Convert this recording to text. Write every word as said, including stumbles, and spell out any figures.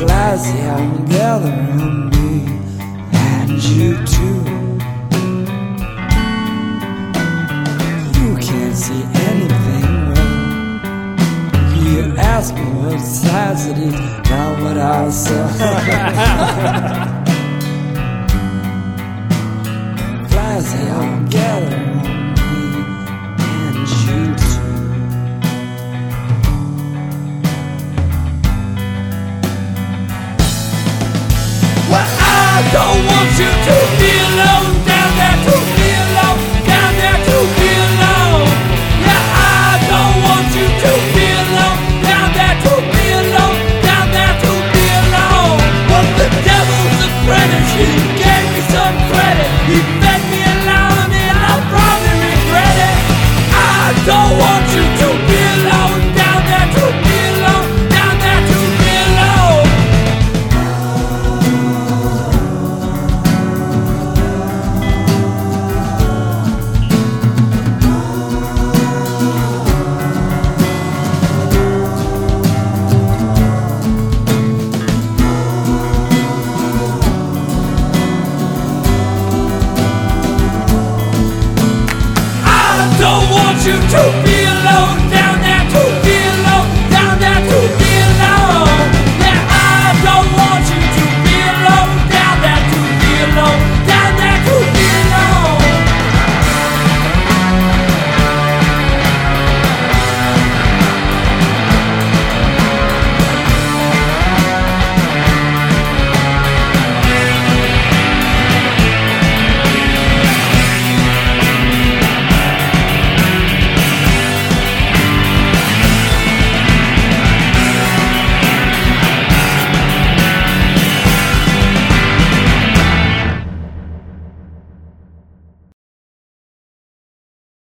flies down gather on me and you too. You can't see anything wrong. You ask me what size it is, not what I saw. Flies down gather on me and you too. I don't want you to be alone, down there to be alone, down there to be alone. Yeah, I don't want you to be alone, down there to be alone, down there to be alone. But the devil's apprentice, he gave me some credit. He fed me and allowed me, and I'll probably regret it. I don't want you to be alone, down there to be alone, down there to be alone. I don't want you to